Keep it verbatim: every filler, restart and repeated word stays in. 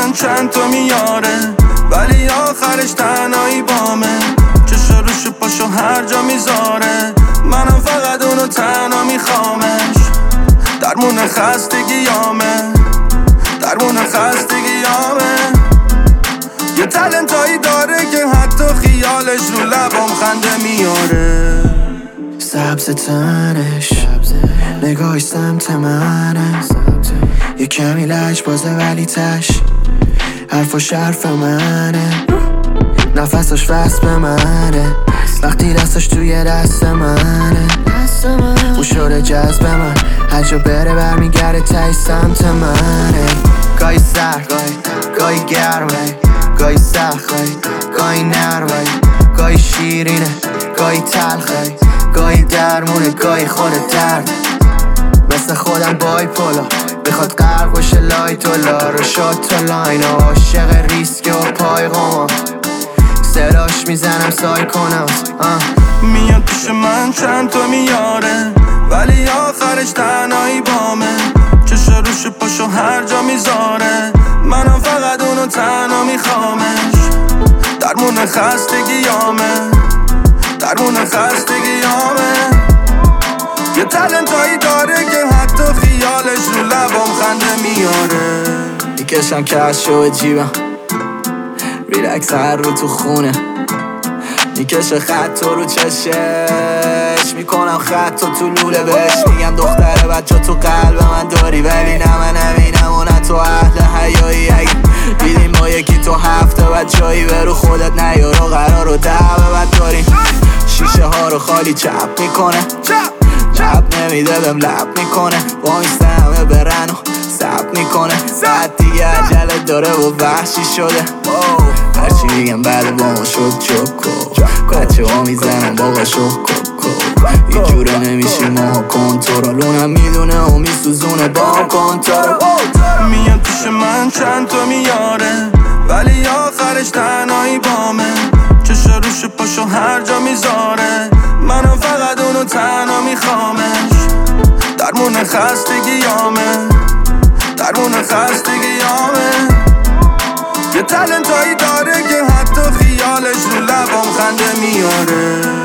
من چند تا میاره، ولی آخرش تنهایی بامه. چشا روش پاشو هر جا میذاره، منم فقط اونو تنها میخوامش. درمون خستگیامه، درمون خستگیامه. یه تلنتایی داره که حتی خیالش رو لبام خنده میاره. سبز تنش، نگاهش سمت منه، یه کمی لج بازه ولی تش حرفاش حرف منه، نفسش وصل به منه، وقتی دستش توی دست منه، اون شده جذب من، هر جا بره برمیگرده تای سمت منه. گاهی سرد، گاهی گرمه، گاهی سخت، گاهی نرمه، گاهی شیرینه، گاهی تلخه، گاهی درمونه، گاهی خود درد. مثل خودم بای پولا میخواد غرق بشه لایت و لارو شد تا لاین، عاشق ریسک و پای قما، صداش میزنم سای کنم. میاد پیش من چند تا میاره، ولی آخرش تنهایی بامه. چشا روش پاشو هر جا میذاره، منم فقط اونو تنها میخوامش. درمون خستگیامه، درمون خستگیامه. یه تلنتایی داره که حتی خیالش رو لبام خنده میاره. میکشم کشو به جیبم، ریلکس هر رو تو خونه، میکشه خط رو چشش، میکنم خط تو لوله بهش. میگم دختره بچه تو قلب من داری، ولی نه من نمینم و نه تو اهل حیایی. اگه دیدیم با یکی تو هفته بعد جایی برو خودت نیار و قرار رو دعوه بد داریم. شیشه ها رو خالی چپ میکنه، چپ نمیده بهم لب میکنه، با میسته همه برن و سب میکنه. بعد دیگه عجله داره و وحشی شده، هرچی میگم بعد با ما شد چوکو. بچه ها میزنم بابا شد کوکو، یه جوره نمیشیم ما کنترل، اونم میدونه و میسوزونه با کنترل. میاد پیش من چند تا میاره، ولی آخرش تنهایی بامه. چشا روش پاشو هر جا میذاره، منم فقط اونو تنها میخوامش. درمون خستگیامه، درمون خستگیامه. یه تلنتایی داره که حتی خیالش رو لبام خنده میاره.